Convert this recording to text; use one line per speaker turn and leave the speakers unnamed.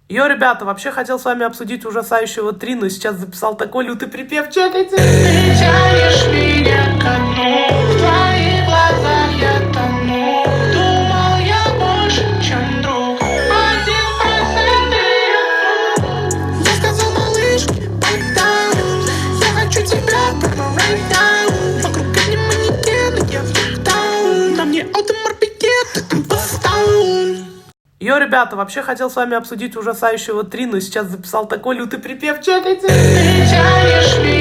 Йо, ребята, вообще хотел с вами обсудить ужасающего 3, но сейчас записал такой лютый припев. Чекайте!
Ты тянешь меня ко дну, в твоих глазах я тону. Думал я больше, чем друг, 1% я сказал, малыш, break down. Я хочу тебя прямо right down. Вокруг одни манекены, я в локдаун. На мне аутоморпедет, импостаун.
Йо, ребята, вообще хотел с вами обсудить ужасающего 3, но сейчас записал такой лютый припев. Чекайте!
Ты тянешь меня